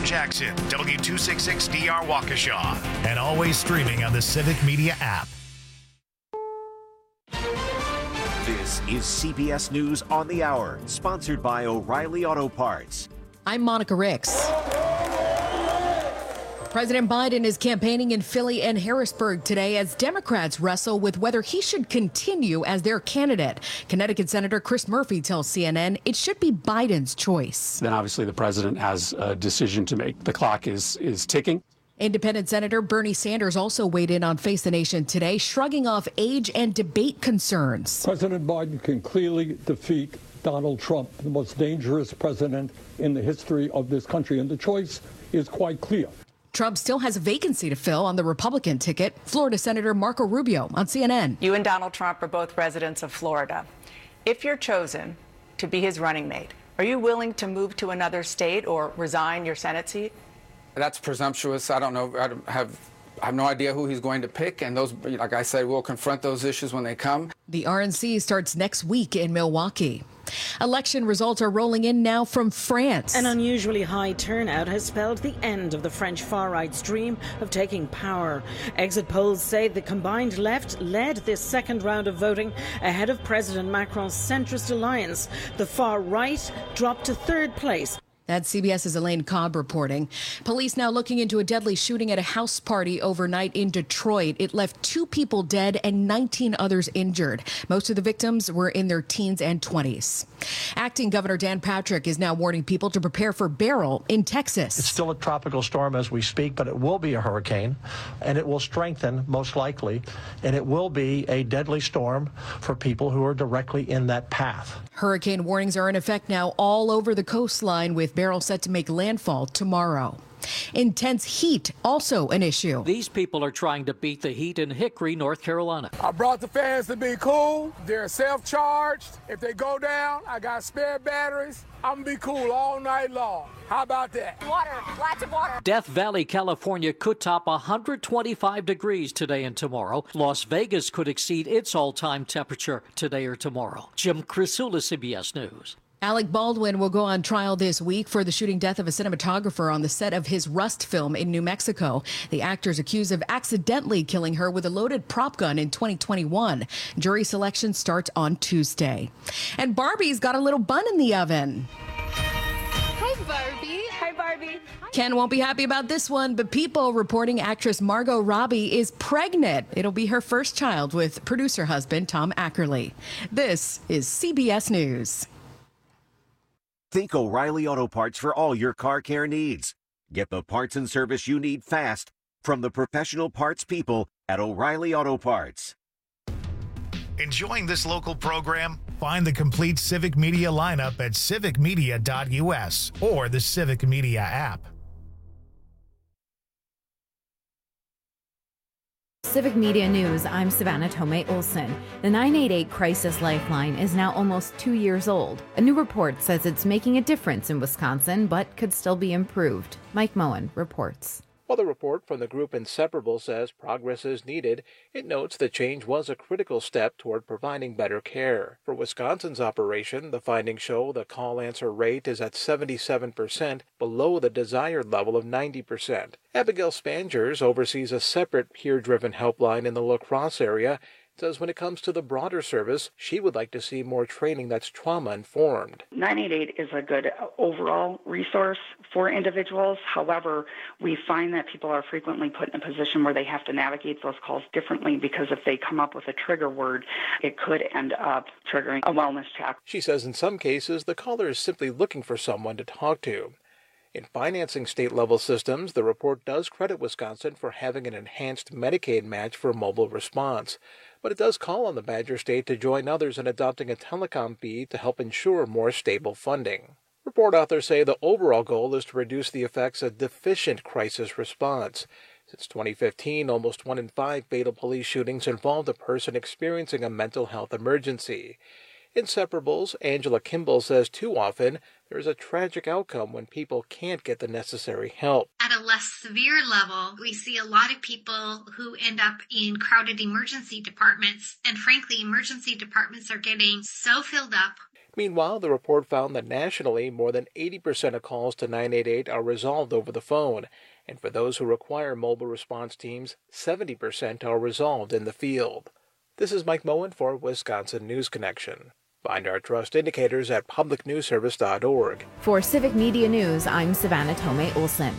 FM Jackson, W266DR Waukesha, and always streaming on the Civic Media app. This is CBS News on the Hour, sponsored by O'Reilly Auto Parts. I'm Monica Ricks. President Biden is campaigning in Philly and Harrisburg today as Democrats wrestle with whether he should continue as their candidate. Connecticut Senator Chris Murphy tells CNN it should be Biden's choice. Then obviously the president has a decision to make. The clock is ticking. Independent Senator Bernie Sanders also weighed in on Face the Nation today, shrugging off age and debate concerns. President Biden can clearly defeat Donald Trump, the most dangerous president in the history of this country, and the choice is quite clear. Trump still has a vacancy to fill on the Republican ticket. Florida Senator Marco Rubio on CNN. You and Donald Trump are both residents of Florida. If you're chosen to be his running mate, are you willing to move to another state or resign your Senate seat? That's presumptuous. I don't know. I have no idea who he's going to pick. And those, like I said, we'll confront those issues when they come. The RNC starts next week in Milwaukee. Election results are rolling in now from France. An unusually high turnout has spelled the end of the French far-right's dream of taking power. Exit polls say the combined left led this second round of voting ahead of President Macron's centrist alliance. The far right dropped to third place. That's CBS's Elaine Cobb reporting. Police now looking into a deadly shooting at a house party overnight in Detroit. It left 2 people dead and 19 others injured. Most of the victims were in their teens and 20s. Acting Governor Dan Patrick is now warning people to prepare for Beryl in Texas. It's still a tropical storm as we speak, but it will be a hurricane, and it will strengthen most likely, and it will be a deadly storm for people who are directly in that path. Hurricane warnings are in effect now all over the coastline, with Beryl set to make landfall tomorrow. Intense heat, also an issue. These people are trying to beat the heat in Hickory, North Carolina. I brought the fans to be cool. They're self-charged. If they go down, I got spare batteries. I'm going to be cool all night long. How about that? Water, lots of water. Death Valley, California could top 125 degrees today and tomorrow. Las Vegas could exceed its all-time temperature today or tomorrow. Jim Crisula, CBS News. Alec Baldwin will go on trial this week for the shooting death of a cinematographer on the set of his Rust film in New Mexico. The actor is accused of accidentally killing her with a loaded prop gun in 2021. Jury selection starts on Tuesday. And Barbie's got a little bun in the oven. Hi, Barbie. Hi, Barbie. Ken won't be happy about this one, but People reporting actress Margot Robbie is pregnant. It'll be her first child with producer husband Tom Ackerley. This is CBS News. Think O'Reilly Auto Parts for all your car care needs. Get the parts and service you need fast from the professional parts people at O'Reilly Auto Parts. Enjoying this local program? Find the complete Civic Media lineup at civicmedia.us or the Civic Media app. Civic Media News, I'm Savannah Tomei Olson. The 988 Crisis Lifeline is now almost 2 years old. A new report says it's making a difference in Wisconsin, but could still be improved. Mike Moen reports. While the report from the group Inseparable says progress is needed, it notes the change was a critical step toward providing better care. For Wisconsin's operation, the findings show the call answer rate is at 77%, below the desired level of 90%. Abigail Spangers oversees a separate peer-driven helpline in the La Crosse area. Says when it comes to the broader service, she would like to see more training that's trauma-informed. 988 is a good overall resource for individuals. However, we find that people are frequently put in a position where they have to navigate those calls differently because if they come up with a trigger word, it could end up triggering a wellness check. She says in some cases, the caller is simply looking for someone to talk to. In financing state-level systems, the report does credit Wisconsin for having an enhanced Medicaid match for mobile response. But it does call on the Badger State to join others in adopting a telecom fee to help ensure more stable funding. Report authors say the overall goal is to reduce the effects of deficient crisis response. Since 2015, almost 1 in 5 fatal police shootings involved a person experiencing a mental health emergency. Inseparables, Angela Kimball says too often there is a tragic outcome when people can't get the necessary help. At a less severe level, we see a lot of people who end up in crowded emergency departments, and frankly, emergency departments are getting so filled up. Meanwhile, the report found that nationally, more than 80% of calls to 988 are resolved over the phone, and for those who require mobile response teams, 70% are resolved in the field. This is Mike Moen for Wisconsin News Connection. Find our trust indicators at publicnewsservice.org. For Civic Media News, I'm Savannah Tomei Olson.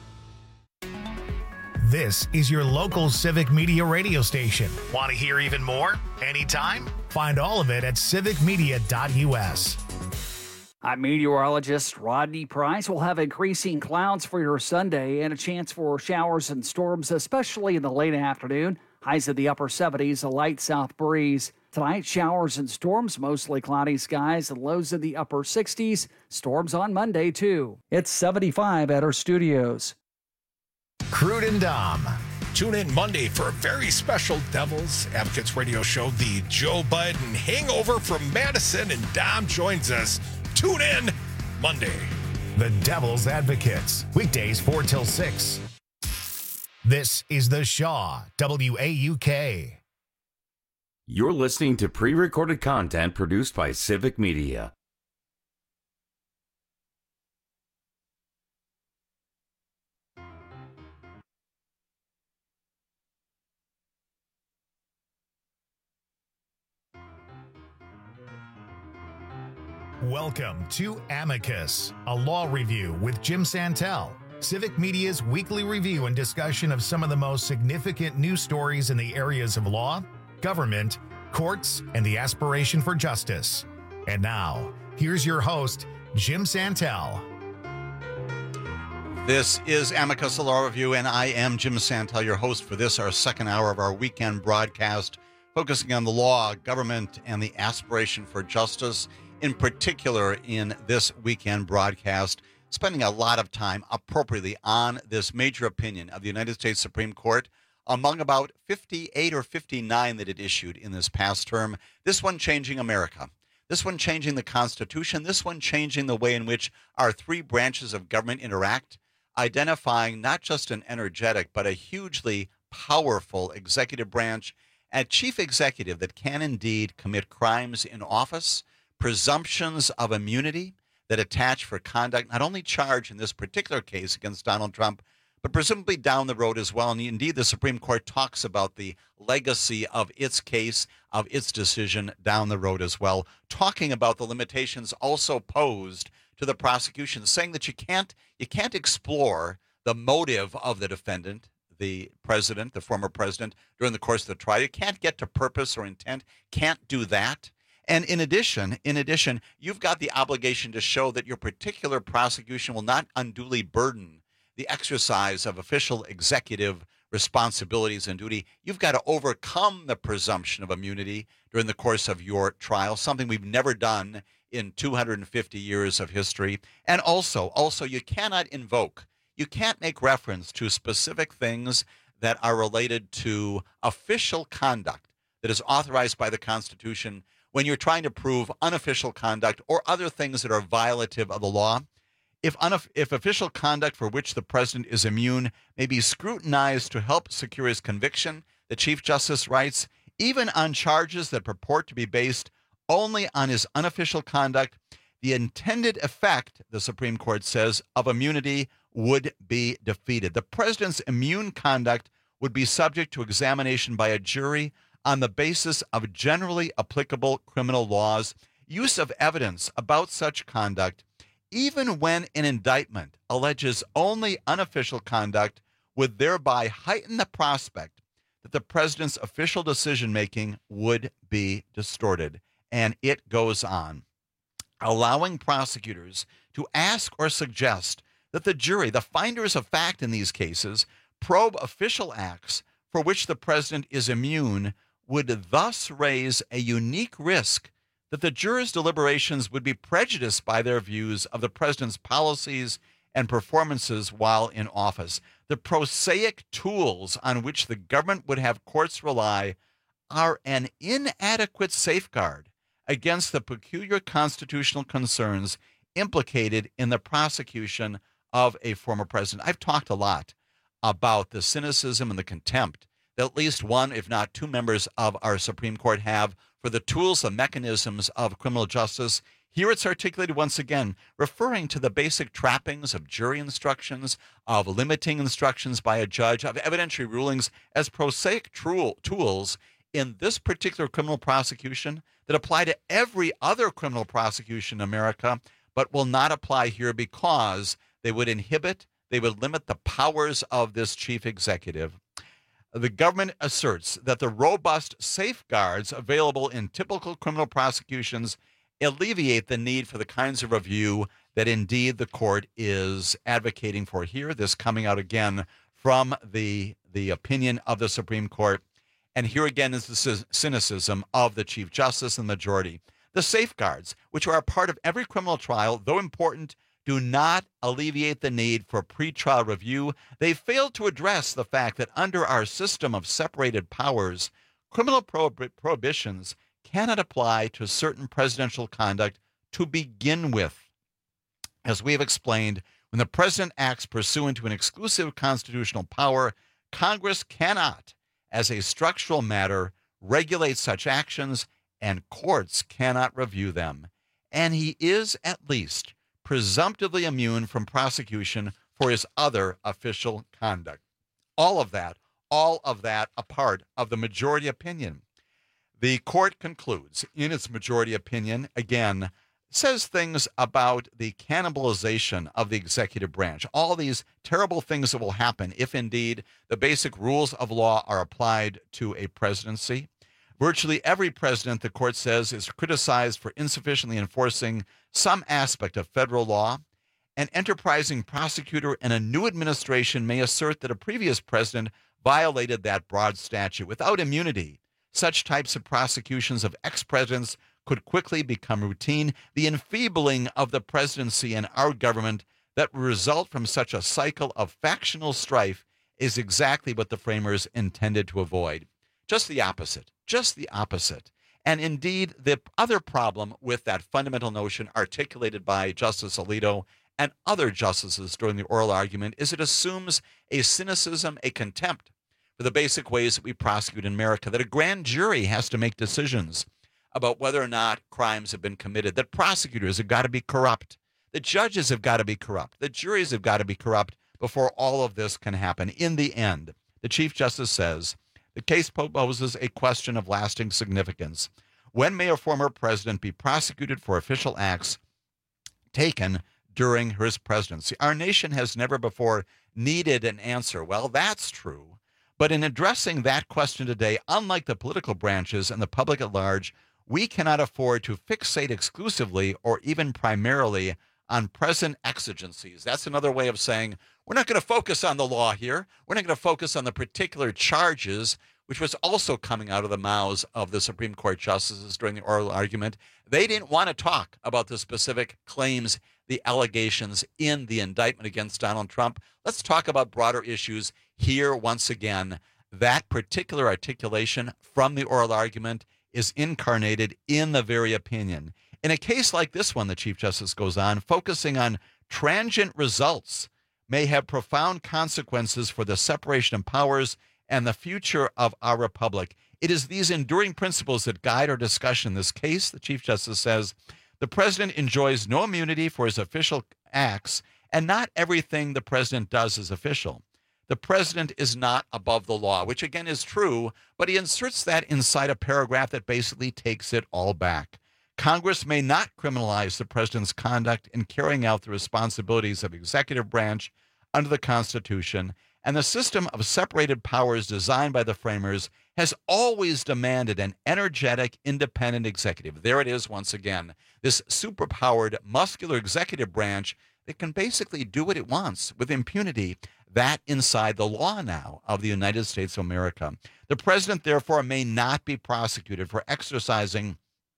This is your local Civic Media radio station. Want to hear even more? Anytime? Find all of it at civicmedia.us. I'm meteorologist Rodney Price. We'll have increasing clouds for your Sunday and a chance for showers and storms, especially in the late afternoon. Highs in the upper 70s, a light south breeze. Tonight, showers and storms, mostly cloudy skies, and lows in the upper 60s. Storms on Monday, too. It's 75 at our studios. Crude and Dom. Tune in Monday for a very special Devil's Advocates radio show, the Joe Biden Hangover from Madison, and Dom joins us. Tune in Monday. The Devil's Advocates, weekdays 4 till 6. This is The Shaw, WAUK. You're listening to pre-recorded content produced by Civic Media. Welcome to Amicus, a law review with Jim Santel, Civic Media's weekly review and discussion of some of the most significant news stories in the areas of law, government, courts, and the aspiration for justice. And now, here's your host, Jim Santel. This is Amicus, a law review, and I am Jim Santel, your host for this, our second hour of our weekend broadcast, focusing on the law, government, and the aspiration for justice. In particular, in this weekend broadcast, spending a lot of time appropriately on this major opinion of the United States Supreme Court, among about 58 or 59 that it issued in this past term. This one changing America. This one changing the Constitution. This one changing the way in which our three branches of government interact, identifying not just an energetic but a hugely powerful executive branch, a chief executive that can indeed commit crimes in office, presumptions of immunity that attach for conduct, not only charged in this particular case against Donald Trump, but presumably down the road as well. And indeed, the Supreme Court talks about the legacy of its case, of its decision down the road as well, talking about the limitations also posed to the prosecution, saying that you can't explore the motive of the defendant, the president, the former president, during the course of the trial. You can't get to purpose or intent, can't do that. And in addition, you've got the obligation to show that your particular prosecution will not unduly burden the exercise of official executive responsibilities and duty. You've got to overcome the presumption of immunity during the course of your trial, something we've never done in 250 years of history. And also, you can't make reference to specific things that are related to official conduct that is authorized by the Constitution when you're trying to prove unofficial conduct or other things that are violative of the law. If official conduct for which the president is immune may be scrutinized to help secure his conviction, the Chief Justice writes, even on charges that purport to be based only on his unofficial conduct, the intended effect, the Supreme Court says, of immunity would be defeated. The president's immune conduct would be subject to examination by a jury on the basis of generally applicable criminal laws. Use of evidence about such conduct, even when an indictment alleges only unofficial conduct, would thereby heighten the prospect that the president's official decision-making would be distorted. And it goes on, allowing prosecutors to ask or suggest that the jury, the finders of fact in these cases, probe official acts for which the president is immune, would thus raise a unique risk that the jurors' deliberations would be prejudiced by their views of the president's policies and performances while in office. The prosaic tools on which the government would have courts rely are an inadequate safeguard against the peculiar constitutional concerns implicated in the prosecution of a former president. I've talked a lot about the cynicism and the contempt that at least one, if not two members of our Supreme Court have for the tools, the mechanisms of criminal justice. Here it's articulated once again, referring to the basic trappings of jury instructions, of limiting instructions by a judge, of evidentiary rulings as prosaic tools in this particular criminal prosecution that apply to every other criminal prosecution in America, but will not apply here because they would limit the powers of this chief executive. The government asserts that the robust safeguards available in typical criminal prosecutions alleviate the need for the kinds of review that indeed the court is advocating for here. This coming out again from the opinion of the Supreme Court. And here again is the cynicism of the Chief Justice and the majority. The safeguards, which are a part of every criminal trial, though important, do not alleviate the need for pretrial review. They fail to address the fact that under our system of separated powers, criminal prohibitions cannot apply to certain presidential conduct to begin with. As we have explained, when the president acts pursuant to an exclusive constitutional power, Congress cannot, as a structural matter, regulate such actions, and courts cannot review them. And he is, at least, presumptively immune from prosecution for his other official conduct. All of that a part of the majority opinion. The court concludes in its majority opinion, again, says things about the cannibalization of the executive branch, all these terrible things that will happen if indeed the basic rules of law are applied to a presidency. Virtually every president, the court says, is criticized for insufficiently enforcing some aspect of federal law. An enterprising prosecutor in a new administration may assert that a previous president violated that broad statute. Without immunity, such types of prosecutions of ex-presidents could quickly become routine. The enfeebling of the presidency and our government that will result from such a cycle of factional strife is exactly what the framers intended to avoid. Just the opposite. And indeed, the other problem with that fundamental notion articulated by Justice Alito and other justices during the oral argument is it assumes a cynicism, a contempt for the basic ways that we prosecute in America, that a grand jury has to make decisions about whether or not crimes have been committed, that prosecutors have got to be corrupt, that judges have got to be corrupt, that juries have got to be corrupt before all of this can happen. In the end, the Chief Justice says, the case poses a question of lasting significance. When may a former president be prosecuted for official acts taken during his presidency? Our nation has never before needed an answer. Well, that's true. But in addressing that question today, unlike the political branches and the public at large, we cannot afford to fixate exclusively or even primarily on present exigencies. That's another way of saying we're not going to focus on the law here. We're not going to focus on the particular charges, which was also coming out of the mouths of the Supreme Court justices during the oral argument. They didn't want to talk about the specific claims, the allegations in the indictment against Donald Trump. Let's talk about broader issues here once again. That particular articulation from the oral argument is incarnated in the very opinion. In a case like this one, the Chief Justice goes on, focusing on transient results may have profound consequences for the separation of powers and the future of our republic. It is these enduring principles that guide our discussion in this case. The Chief Justice says, the president enjoys no immunity for his official acts, and not everything the president does is official. The president is not above the law, which again is true, but he inserts that inside a paragraph that basically takes it all back. Congress may not criminalize the president's conduct in carrying out the responsibilities of the executive branch under the Constitution, and the system of separated powers designed by the framers has always demanded an energetic, independent executive. There it is once again, this superpowered, muscular executive branch that can basically do what it wants with impunity. That inside the law now of the United States of America. The president, therefore, may not be prosecuted for exercising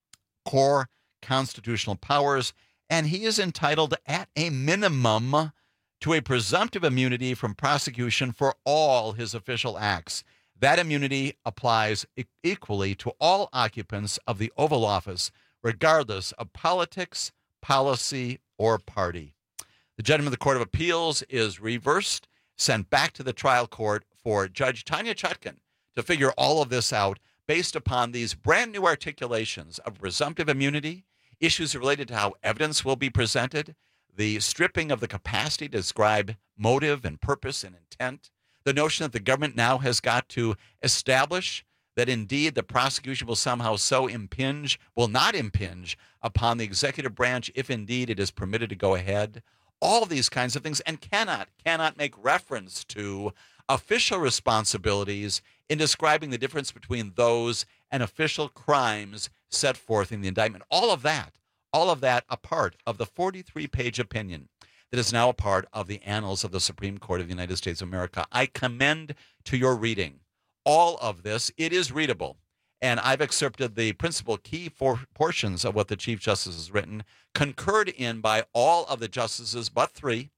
core constitutional powers, and he is entitled at a minimum to a presumptive immunity from prosecution for all his official acts. That immunity applies equally to all occupants of the Oval Office, regardless of politics, policy, or party. The judgment of the Court of Appeals is reversed, sent back to the trial court for Judge Tanya Chutkan to figure all of this out based upon these brand new articulations of presumptive immunity issues related to how evidence will be presented, the stripping of the capacity to describe motive and purpose and intent, the notion that the government now has got to establish that indeed the prosecution will somehow will not impinge upon the executive branch if indeed it is permitted to go ahead. All these kinds of things, and cannot make reference to official responsibilities in describing the difference between those and official crimes set forth in the indictment. All of that a part of the 43-page opinion that is now a part of the annals of the Supreme Court of the United States of America. I commend to your reading all of this. It is readable. And I've excerpted the principal key portions of what the Chief Justice has written, concurred in by all of the justices but three,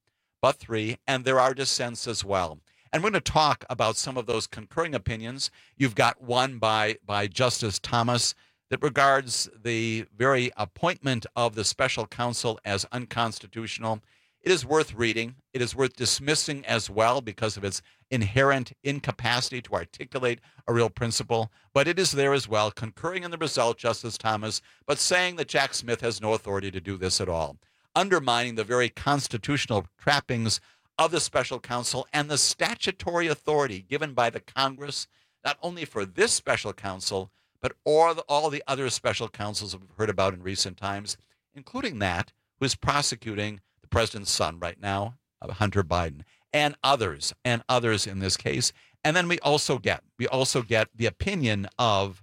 and there are dissents as well. And we're going to talk about some of those concurring opinions. You've got one by Justice Thomas that regards the very appointment of the special counsel as unconstitutional. It is worth reading. It is worth dismissing as well because of its inherent incapacity to articulate a real principle. But it is there as well, concurring in the result, Justice Thomas, but saying that Jack Smith has no authority to do this at all, undermining the very constitutional trappings of the special counsel and the statutory authority given by the Congress, not only for this special counsel, but all the other special counsels we've heard about in recent times, including that who is prosecuting the president's son right now, Hunter Biden, and others in this case. And then we also get the opinion of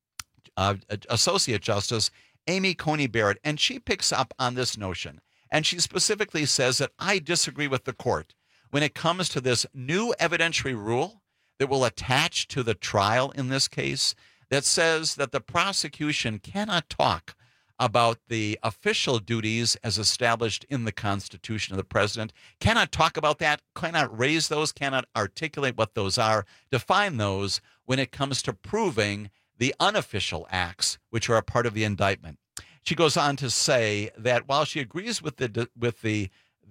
Associate Justice Amy Coney Barrett, and she picks up on this notion. And she specifically says that I disagree with the court when it comes to this new evidentiary rule that will attach to the trial in this case that says that the prosecution cannot talk about the official duties as established in the Constitution of the president, cannot talk about that, cannot raise those, cannot articulate what those are, define those when it comes to proving the unofficial acts which are a part of the indictment. She goes on to say that while she agrees with the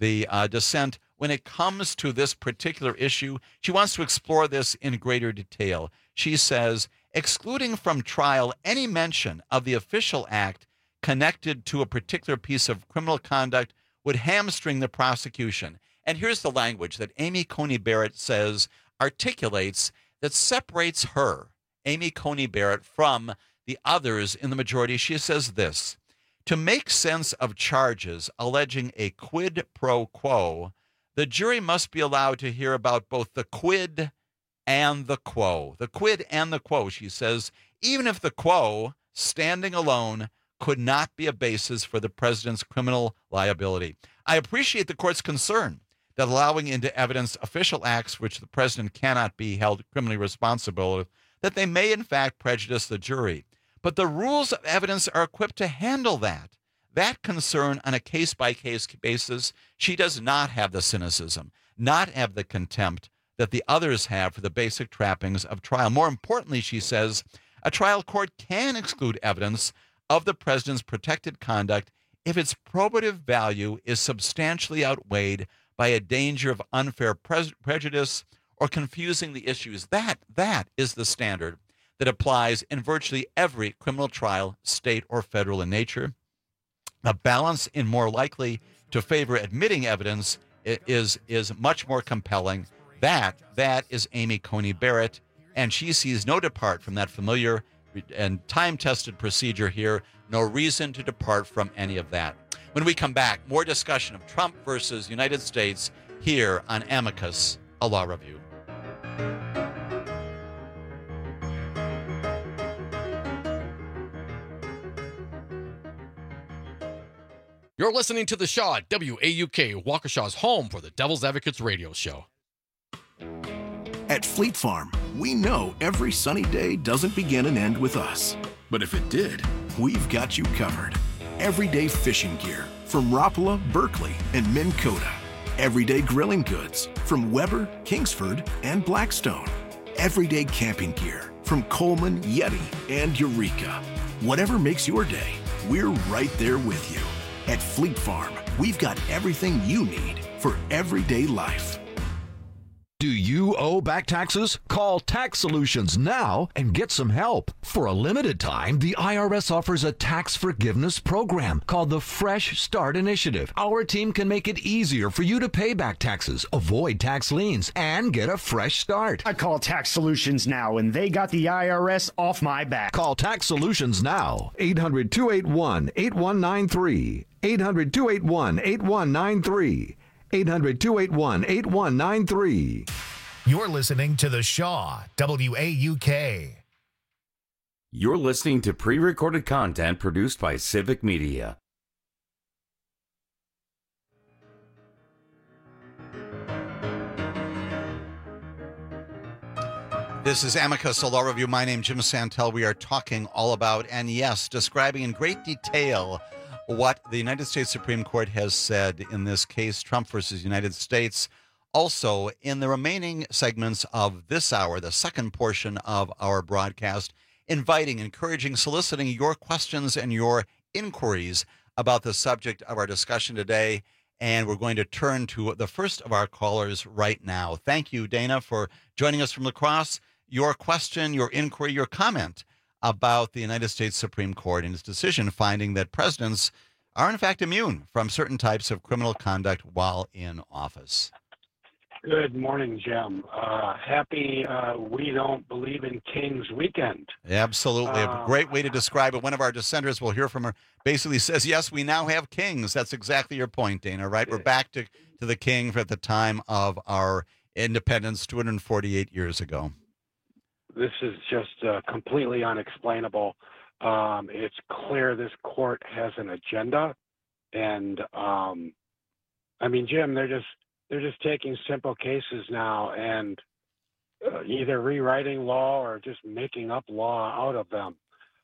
dissent when it comes to this particular issue, she wants to explore this in greater detail. She says, excluding from trial any mention of the official act connected to a particular piece of criminal conduct would hamstring the prosecution. And here's the language that Amy Coney Barrett says articulates that separates her, Amy Coney Barrett, from the others in the majority. She says this: to make sense of charges alleging a quid pro quo, the jury must be allowed to hear about both the quid and the quo. The quid and the quo, she says, even if the quo, standing alone, could not be a basis for the president's criminal liability. I appreciate the court's concern that allowing into evidence official acts which the president cannot be held criminally responsible, that they may in fact prejudice the jury. But the rules of evidence are equipped to handle that concern on a case-by-case basis. She does not have the cynicism, not have the contempt that the others have for the basic trappings of trial. More importantly, she says, a trial court can exclude evidence of the president's protected conduct if its probative value is substantially outweighed by a danger of unfair prejudice or confusing the issues. That is the standard that applies in virtually every criminal trial, state or federal in nature. A balance in more likely to favor admitting evidence is much more compelling. That is Amy Coney Barrett, and she sees no depart from that familiar and time-tested procedure here. No reason to depart from any of that. When we come back, more discussion of Trump versus United States here on Amicus, a law review. You're listening to The Shaw at WAUK, Waukesha's home for the Devil's Advocates radio show. At Fleet Farm, we know every sunny day doesn't begin and end with us. But if it did, we've got you covered. Everyday fishing gear from Rapala, Berkeley, and Minn Kota. Everyday grilling goods from Weber, Kingsford, and Blackstone. Everyday camping gear from Coleman, Yeti, and Eureka. Whatever makes your day, we're right there with you. At Fleet Farm, we've got everything you need for everyday life. Do you owe back taxes? Call Tax Solutions now and get some help. For a limited time, the IRS offers a tax forgiveness program called the Fresh Start Initiative. Our team can make it easier for you to pay back taxes, avoid tax liens, and get a fresh start. I call Tax Solutions now, and they got the IRS off my back. Call Tax Solutions now. 800-281-8193. 800-281-8193. 800-281-8193. You're listening to The Shaw, WAUK. You're listening to pre-recorded content produced by Civic Media. This is Amicus, a law review. My name is Jim Santel. We are talking all about, and yes, describing in great detail what the United States Supreme Court has said in this case, Trump versus United States. Also, in the remaining segments of this hour, the second portion of our broadcast, inviting, encouraging, soliciting your questions and your inquiries about the subject of our discussion today. And we're going to turn to the first of our callers right now. Thank you, Dana, for joining us from La Crosse. Your question, your inquiry, your comment about the United States Supreme Court and its decision finding that presidents are in fact immune from certain types of criminal conduct while in office. Good morning, Jim. Happy We Don't Believe in Kings weekend. Absolutely. A great way to describe it. One of our dissenters, we'll hear from her, basically says, yes, we now have kings. That's exactly your point, Dana, right? We're back to the king at the time of our independence 248 years ago. This is just completely unexplainable. It's clear this court has an agenda, and I mean, Jim, they're just taking simple cases now and either rewriting law or just making up law out of them.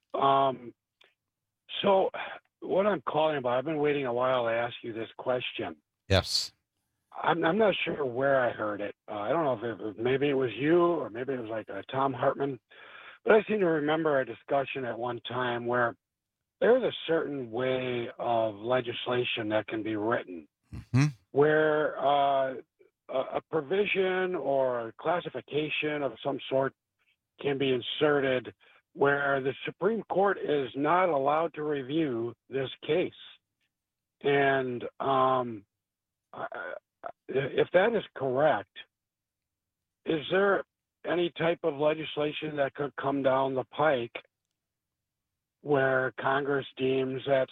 So what I'm calling about, I've been waiting a while to ask you this question. Yes. I'm not sure where I heard it. I don't know if maybe it was you or maybe it was like Tom Hartman, but I seem to remember a discussion at one time where there's a certain way of legislation that can be written where a provision or a classification of some sort can be inserted where the Supreme Court is not allowed to review this case. And if that is correct, is there any type of legislation that could come down the pike where Congress deems that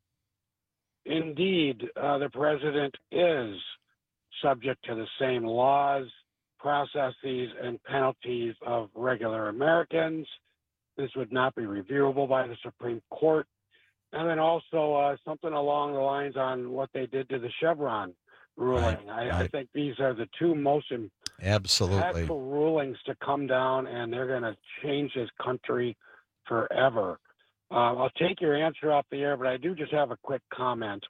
indeed the president is subject to the same laws, processes, and penalties of regular Americans? This would not be reviewable by the Supreme Court. And then also something along the lines on what they did to the Chevron ruling. Right. I think these are the two most impactful rulings to come down, and they're going to change this country forever. I'll take your answer off the air, but I do just have a quick comment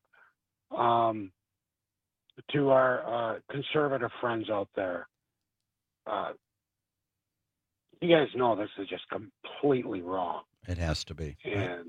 to our conservative friends out there. You guys know this is just completely wrong. It has to be.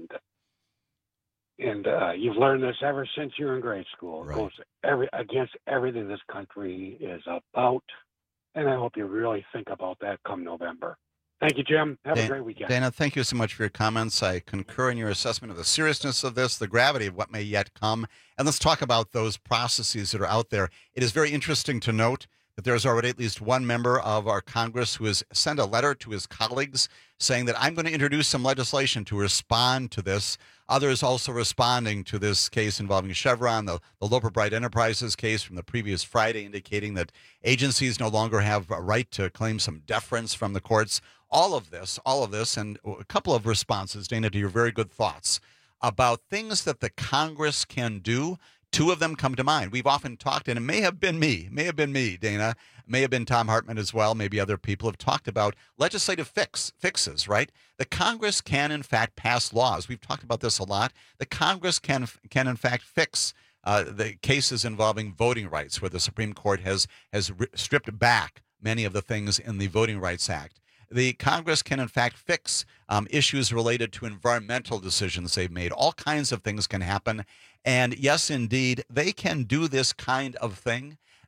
And you've learned this ever since you were in grade school. It goes against everything this country is about. And I hope you really think about that come November. Thank you, Jim. Have a great weekend. Dana, thank you so much for your comments. I concur in your assessment of the seriousness of this, the gravity of what may yet come. And let's talk about those processes that are out there. It is very interesting to note that there's already at least one member of our Congress who has sent a letter to his colleagues saying that I'm going to introduce some legislation to respond to this. Others also responding to this case involving Chevron, the Loper Bright Enterprises case from the previous Friday, indicating that agencies no longer have a right to claim some deference from the courts. All of this, and a couple of responses, Dana, to your very good thoughts about things that the Congress can do. Two of them come to mind. We've often talked, and it may have been me, Dana, may have been Tom Hartman as well, maybe other people have talked about legislative fixes, right? The Congress can, in fact, pass laws. We've talked about this a lot. The Congress can in fact, fix the cases involving voting rights, where the Supreme Court has stripped back many of the things in the Voting Rights Act. The Congress can, in fact, fix issues related to environmental decisions they've made. All kinds of things can happen. And yes, indeed, they can do this kind of thing.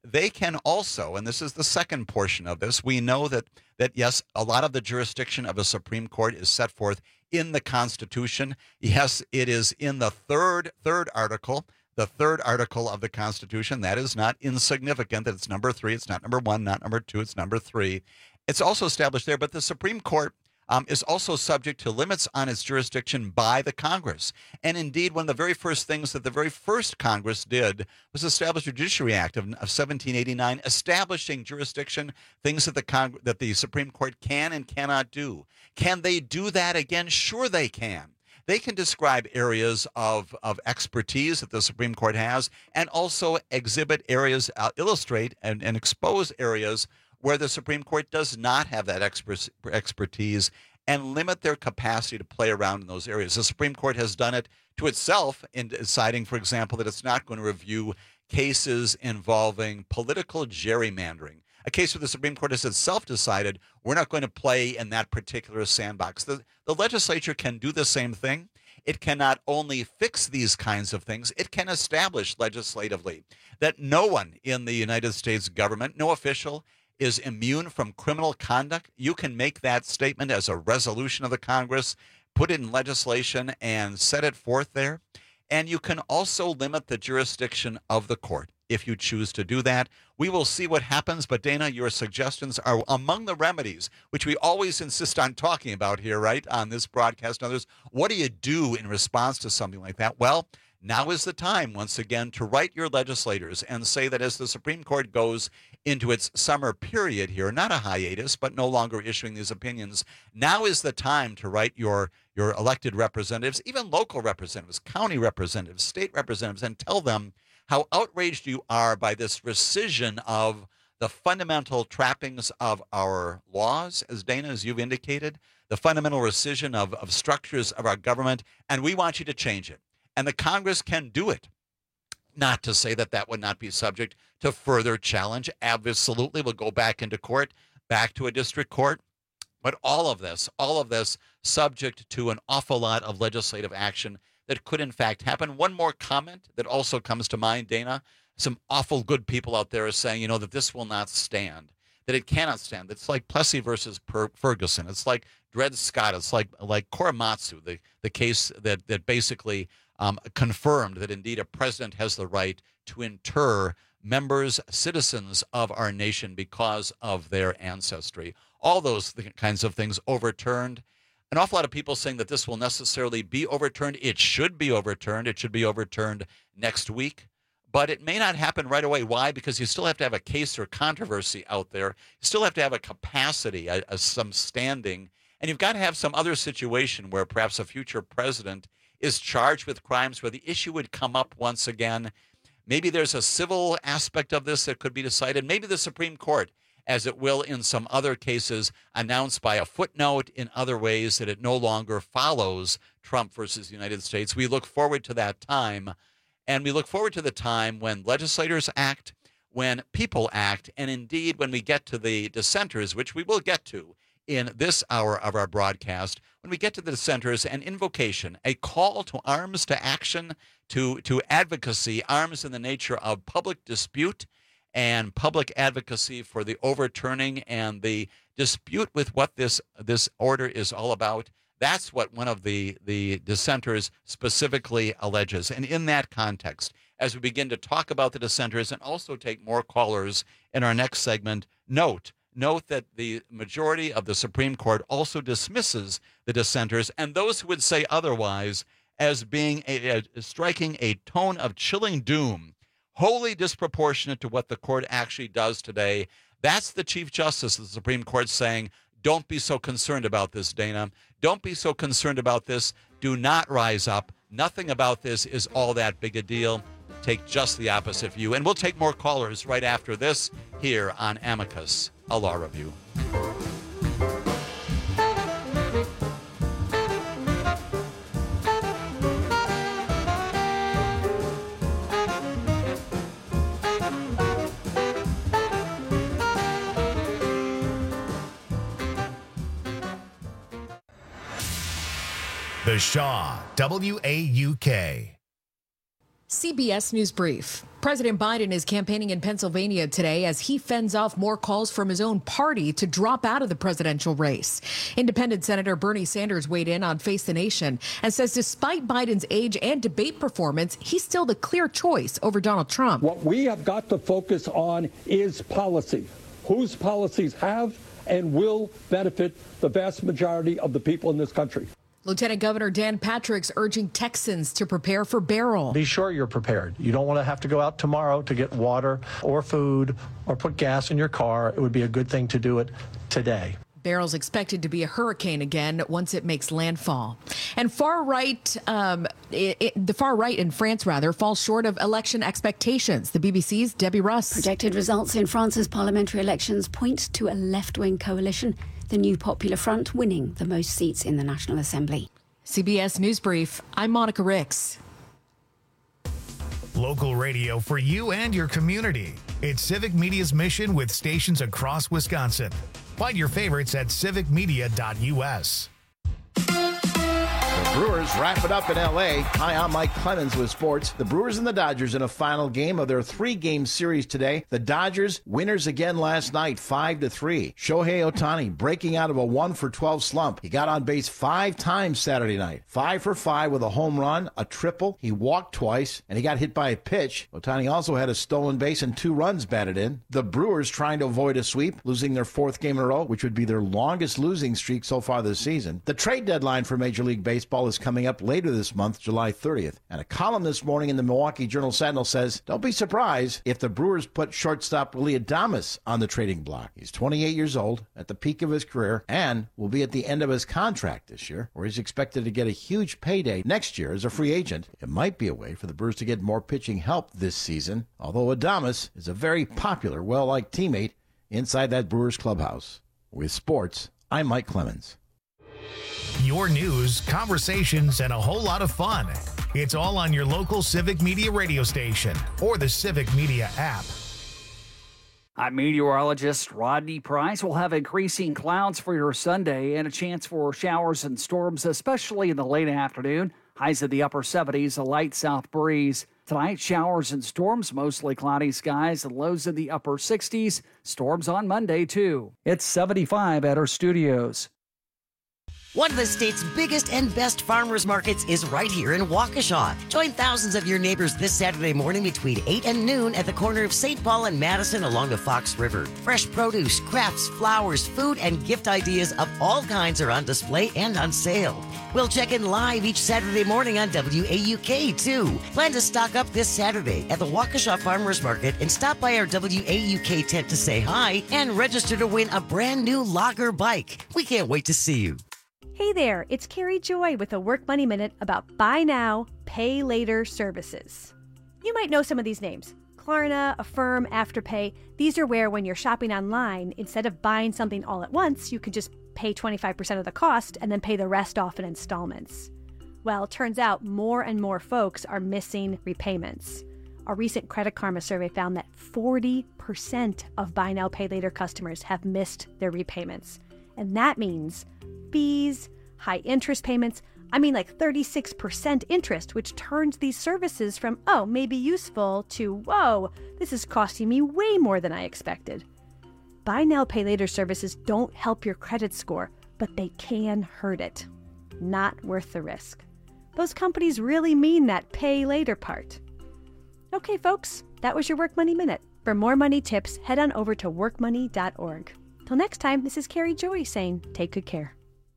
they can also, and this is the second portion of this, we know that yes, a lot of the jurisdiction of the Supreme Court is set forth in the Constitution. Yes, it is in the third article. The third article of the Constitution. That is not insignificant. That it's number 3. It's not number 1, not number 2. It's number 3. It's also established there. But the Supreme Court is also subject to limits on its jurisdiction by the Congress. And indeed, one of the very first things that the very first Congress did was establish the Judiciary Act of 1789, establishing jurisdiction, things that the Supreme Court can and cannot do. Can they do that again? Sure they can. They can describe areas of expertise that the Supreme Court has and also exhibit areas, illustrate and expose areas where the Supreme Court does not have that expertise and limit their capacity to play around in those areas. The Supreme Court has done it to itself in deciding, for example, that it's not going to review cases involving political gerrymandering. A case where the Supreme Court has itself decided we're not going to play in that particular sandbox. The legislature can do the same thing. It can not only fix these kinds of things, it can establish legislatively that no one in the United States government, no official, is immune from criminal conduct. You can make that statement as a resolution of the Congress, put it in legislation, and set it forth there. And you can also limit the jurisdiction of the court if you choose to do that. We will see what happens, but Dana, your suggestions are among the remedies, which we always insist on talking about here, right, on this broadcast and others. What do you do in response to something like that? Well, now is the time, once again, to write your legislators and say that as the Supreme Court goes into its summer period here, not a hiatus, but no longer issuing these opinions, now is the time to write your elected representatives, even local representatives, county representatives, state representatives, and tell them how outraged you are by this rescission of the fundamental trappings of our laws, as Dana, as you've indicated, the fundamental rescission of structures of our government, and we want you to change it. And the Congress can do it. Not to say that would not be subject to further challenge. Absolutely, we'll go back into court, back to a district court. But all of this subject to an awful lot of legislative action that could, in fact, happen. One more comment that also comes to mind, Dana. Some awful good people out there are saying, that this will not stand, that it cannot stand. It's like Plessy versus Ferguson. It's like Dred Scott. It's like Korematsu, the case that basically confirmed that indeed a president has the right to inter members, citizens of our nation because of their ancestry. All those kinds of things overturned. An awful lot of people saying that this will necessarily be overturned. It should be overturned. It should be overturned next week. But it may not happen right away. Why? Because you still have to have a case or controversy out there. You still have to have a capacity, some standing. And you've got to have some other situation where perhaps a future president is charged with crimes where the issue would come up once again. Maybe there's a civil aspect of this that could be decided. Maybe the Supreme Court, as it will in some other cases, announce by a footnote in other ways that it no longer follows Trump versus the United States. We look forward to that time. And we look forward to the time when legislators act, when people act, and indeed when we get to the dissenters, which we will get to in this hour of our broadcast, when we get to the dissenters, an invocation, a call to arms, to action, to advocacy, arms in the nature of public dispute and public advocacy for the overturning and the dispute with what this order is all about. That's what one of the dissenters specifically alleges. And in that context, as we begin to talk about the dissenters and also take more callers in our next segment, note that the majority of the Supreme Court also dismisses the dissenters and those who would say otherwise as being striking a tone of chilling doom, wholly disproportionate to what the court actually does today. That's the Chief Justice of the Supreme Court saying, don't be so concerned about this, Dana. Don't be so concerned about this. Do not rise up. Nothing about this is all that big a deal. Take just the opposite view. And we'll take more callers right after this here on Amicus, a law review. The Shaw, WAUK. CBS News Brief. President Biden is campaigning in Pennsylvania today as he fends off more calls from his own party to drop out of the presidential race. Independent Senator Bernie Sanders weighed in on Face the Nation and says despite Biden's age and debate performance, he's still the clear choice over Donald Trump. What we have got to focus on is policy. Whose policies have and will benefit the vast majority of the people in this country. Lieutenant Governor Dan Patrick's urging Texans to prepare for Beryl. Be sure you're prepared. You don't want to have to go out tomorrow to get water or food or put gas in your car. It would be a good thing to do it today. Beryl's expected to be a hurricane again once it makes landfall. And the far right in France, falls short of election expectations. The BBC's Debbie Russ. Projected results in France's parliamentary elections point to a left-wing coalition, the New Popular Front winning the most seats in the National Assembly. CBS News Brief, I'm Monica Ricks. Local radio for you and your community. It's Civic Media's mission with stations across Wisconsin. Find your favorites at civicmedia.us. The Brewers wrap it up in L.A. Hi, I'm Mike Clemens with sports. The Brewers and the Dodgers in a final game of their 3-game series today. The Dodgers winners again last night, 5-3. Shohei Ohtani breaking out of a 1-for-12 slump. He got on base 5 times Saturday night. 5 for 5 with a home run, a triple. He walked twice, and he got hit by a pitch. Ohtani also had a stolen base and 2 runs batted in. The Brewers trying to avoid a sweep, losing their 4th game in a row, which would be their longest losing streak so far this season. The trade deadline for Major League Baseball is coming up later this month, July 30th. And a column this morning in the Milwaukee Journal-Sentinel says, don't be surprised if the Brewers put shortstop Willy Adames on the trading block. He's 28 years old, at the peak of his career, and will be at the end of his contract this year, where he's expected to get a huge payday next year as a free agent. It might be a way for the Brewers to get more pitching help this season, although Adames is a very popular, well-liked teammate inside that Brewers clubhouse. With sports, I'm Mike Clemens. Your news, conversations, and a whole lot of fun. It's all on your local Civic Media radio station or the Civic Media app. I'm meteorologist Rodney Price. We'll have increasing clouds for your Sunday and a chance for showers and storms, especially in the late afternoon. Highs in the upper 70s, a light south breeze. Tonight, showers and storms, mostly cloudy skies, and lows in the upper 60s. Storms on Monday, too. It's 75 at our studios. One of the state's biggest and best farmers markets is right here in Waukesha. Join thousands of your neighbors this Saturday morning between 8 and noon at the corner of St. Paul and Madison along the Fox River. Fresh produce, crafts, flowers, food, and gift ideas of all kinds are on display and on sale. We'll check in live each Saturday morning on WAUK, too. Plan to stock up this Saturday at the Waukesha Farmers Market and stop by our WAUK tent to say hi and register to win a brand new Logger bike. We can't wait to see you. Hey there, it's Carrie Joy with a Work Money Minute about buy now, pay later services. You might know some of these names. Klarna, Affirm, Afterpay. These are where when you're shopping online, instead of buying something all at once, you can just pay 25% of the cost and then pay the rest off in installments. Well, it turns out more and more folks are missing repayments. A recent Credit Karma survey found that 40% of buy now, pay later customers have missed their repayments. And that means fees, high interest payments, like 36% interest, which turns these services from, oh, maybe useful, to, whoa, this is costing me way more than I expected. Buy now, pay later services don't help your credit score, but they can hurt it. Not worth the risk. Those companies really mean that pay later part. Okay, folks, that was your Work Money Minute. For more money tips, head on over to workmoney.org. Till next time, this is Carrie Joy saying, take good care.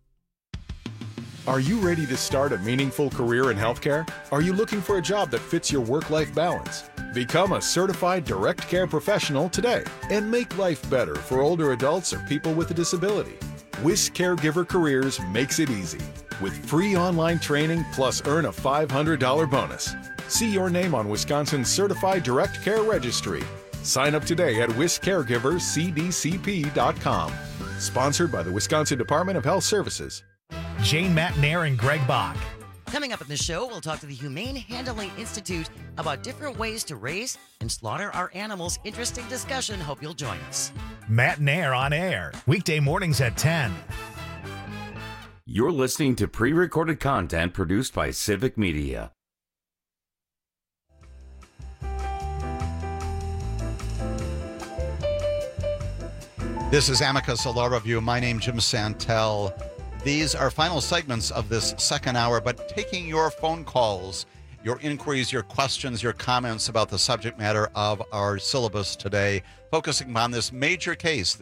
Are you ready to start a meaningful career in healthcare? Are you looking for a job that fits your work-life balance? Become a certified direct care professional today and make life better for older adults or people with a disability. WIS Caregiver Careers makes it easy. With free online training plus earn a $500 bonus. See your name on Wisconsin's Certified Direct Care Registry. Sign up today at wiscaregivercdcp.com. Sponsored by the Wisconsin Department of Health Services. Jane Matnair and Greg Bach. Coming up in the show, we'll talk to the Humane Handling Institute about different ways to raise and slaughter our animals. Interesting discussion. Hope you'll join us. Matnair on air, weekday mornings at 10. You're listening to pre-recorded content produced by Civic Media. This is Amicus, a law review. My name is Jim Santel. These are final segments of this second hour, but taking your phone calls, your inquiries, your questions, your comments about the subject matter of our syllabus today, focusing on this major case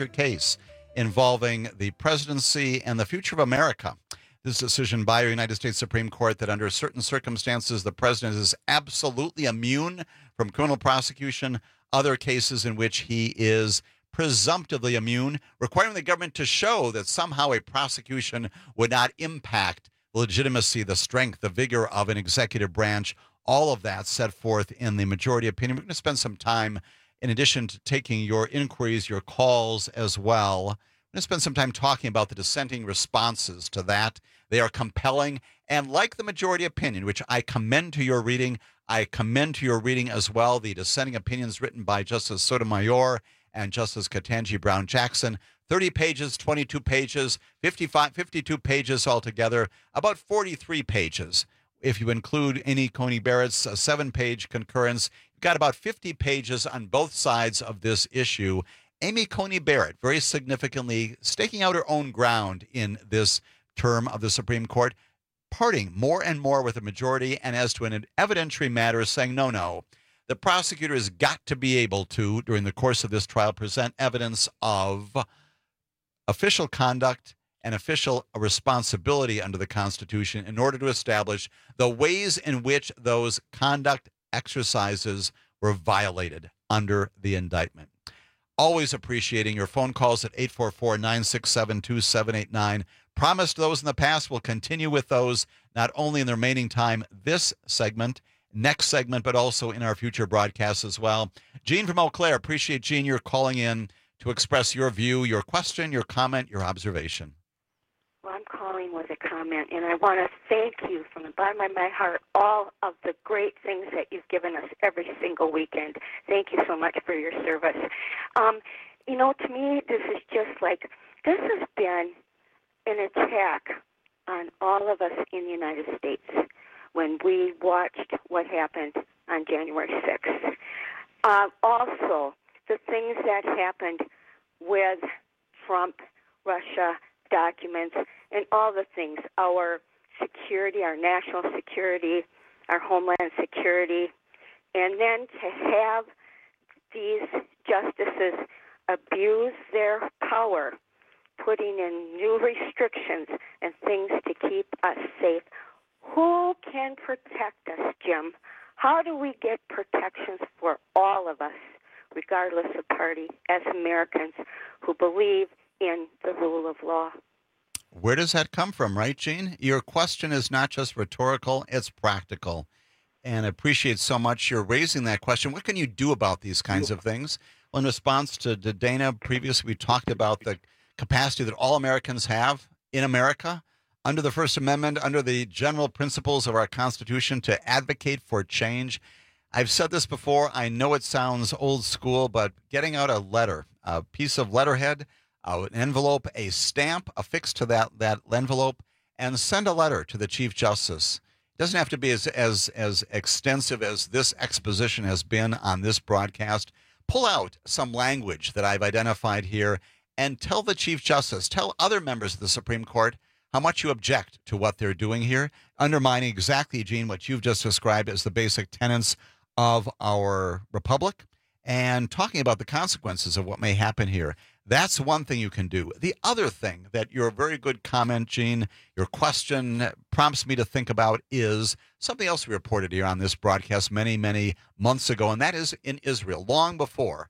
involving the presidency and the future of America. This decision by the United States Supreme Court that under certain circumstances, the president is absolutely immune from criminal prosecution, other cases in which he is presumptively immune, requiring the government to show that somehow a prosecution would not impact the legitimacy, the strength, the vigor of an executive branch. All of that set forth in the majority opinion. We're going to spend some time, in addition to taking your inquiries, your calls as well, we're going to spend some time talking about the dissenting responses to that. They are compelling, and like the majority opinion, which I commend to your reading, I commend to your reading as well the dissenting opinions written by Justice Sotomayor and Justice Ketanji Brown Jackson. 30 pages, 22 pages, 52 pages altogether, about 43 pages. If you include Amy Coney Barrett's 7-page concurrence, you've got about 50 pages on both sides of this issue. Amy Coney Barrett, very significantly staking out her own ground in this term of the Supreme Court, parting more and more with the majority, and as to an evidentiary matter, saying, no, the prosecutor has got to be able to, during the course of this trial, present evidence of official conduct and official responsibility under the Constitution in order to establish the ways in which those conduct exercises were violated under the indictment. Always appreciating your phone calls at 844-967-2789. Promised those in the past. We'll continue with those, not only in the remaining time this segment, next segment, but also in our future broadcasts as well. Jean from Eau Claire, appreciate, Jean, you're calling in to express your view, your question, your comment, your observation. Well, I'm calling with a comment, and I want to thank you from the bottom of my heart, all of the great things that you've given us every single weekend. Thank you so much for your service. To me, this has been an attack on all of us in the United States when we watched what happened on January 6th. Also, the things that happened with Trump, Russia, documents, and all the things, our security, our national security, our homeland security, and then to have these justices abuse their power, putting in new restrictions and things to keep us safe. Who can protect us, Jim? How do we get protections for all of us, regardless of party, as Americans who believe in the rule of law? Where does that come from, right, Jean? Your question is not just rhetorical, it's practical. And I appreciate so much you're raising that question. What can you do about these kinds of things? Well, in response to Dana, previously we talked about the capacity that all Americans have in America under the First Amendment, under the general principles of our Constitution, to advocate for change. I've said this before. I know it sounds old school, but getting out a letter, a piece of letterhead, an envelope, a stamp affixed to that envelope, and send a letter to the Chief Justice. It doesn't have to be as extensive as this exposition has been on this broadcast. Pull out some language that I've identified here and tell the Chief Justice, tell other members of the Supreme Court how much you object to what they're doing here, undermining exactly, Gene, what you've just described as the basic tenets of our republic, and talking about the consequences of what may happen here. That's one thing you can do. The other thing that your very good comment, Gene, your question prompts me to think about is something else we reported here on this broadcast many, many months ago, and that is in Israel, long before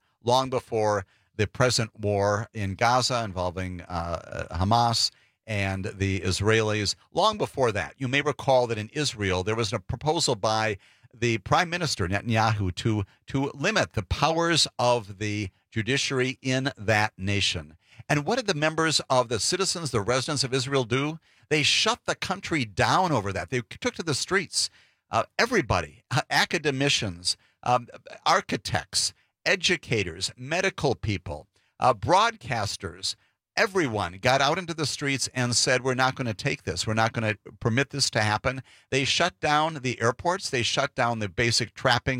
the present war in Gaza involving Hamas and the Israelis. Long before that, you may recall that in Israel there was a proposal by the Prime Minister Netanyahu to limit the powers of the judiciary in that nation. And what did the members of the citizens, the residents of Israel do? They shut the country down over that. They took to the streets. Everybody, academicians, architects, educators, medical people, broadcasters, everyone got out into the streets and said, we're not going to take this. We're not going to permit this to happen. They shut down the airports. They shut down the basic trappings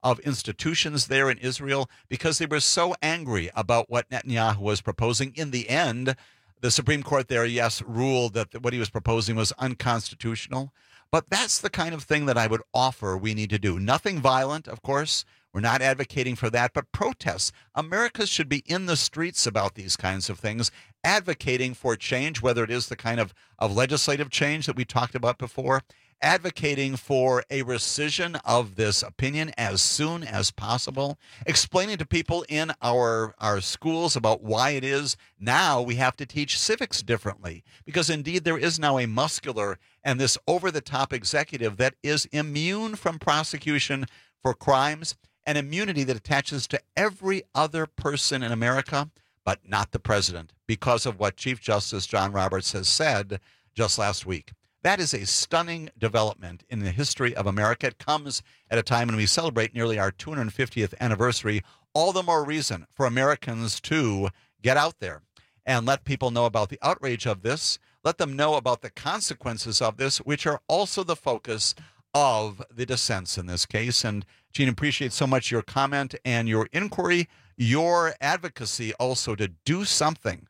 of institutions there in Israel because they were so angry about what Netanyahu was proposing. In the end, the Supreme Court there, yes, ruled that what he was proposing was unconstitutional. But that's the kind of thing that I would offer we need to do. Nothing violent, of course. We're not advocating for that, but protests. America should be in the streets about these kinds of things, advocating for change, whether it is the kind of legislative change that we talked about before, advocating for a rescission of this opinion as soon as possible, explaining to people in our schools about why it is now we have to teach civics differently, because indeed there is now a muscular and this over-the-top executive that is immune from prosecution for crimes, an immunity that attaches to every other person in America, but not the president, because of what Chief Justice John Roberts has said just last week. That is a stunning development in the history of America. It comes at a time when we celebrate nearly our 250th anniversary. All the more reason for Americans to get out there and let people know about the outrage of this, let them know about the consequences of this, which are also the focus of the dissents in this case. And Gene, appreciate so much your comment and your inquiry, your advocacy also to do something,